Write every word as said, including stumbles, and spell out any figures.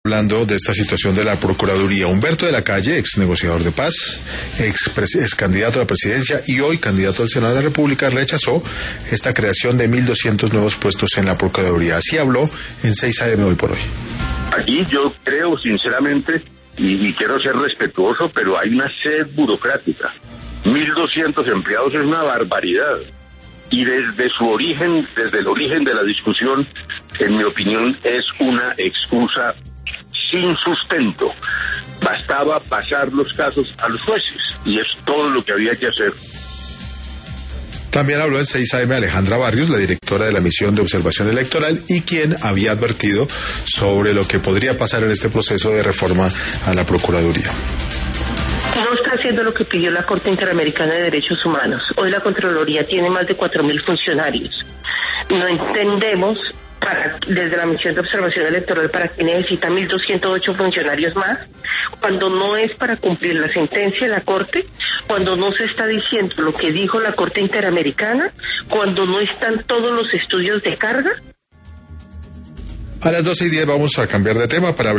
Hablando de esta situación de la Procuraduría, Humberto de la Calle, ex negociador de paz, ex, ex candidato a la presidencia y hoy candidato al Senado de la República, rechazó esta creación de mil doscientos nuevos puestos en la Procuraduría. Así habló en seis A M hoy por hoy. Aquí yo creo sinceramente, y, y quiero ser respetuoso, pero hay una sed burocrática. mil doscientos empleados es una barbaridad. Y desde su origen, desde el origen de la discusión, en mi opinión, es una excusa sin sustento. Bastaba pasar los casos a los jueces, y es todo lo que había que hacer. También habló en seis A M Alejandra Barrios, la directora de la misión de observación electoral, y quien había advertido sobre lo que podría pasar en este proceso de reforma a la Procuraduría. No está haciendo lo que pidió la Corte Interamericana de Derechos Humanos. Hoy la Contraloría tiene más de cuatro mil funcionarios. No entendemos, para, desde la misión de observación electoral, para qué necesita mil doscientos ocho funcionarios más, cuando no es para cumplir la sentencia de la Corte, cuando no se está diciendo lo que dijo la Corte Interamericana, cuando no están todos los estudios de carga. A las doce y diez vamos a cambiar de tema para hablar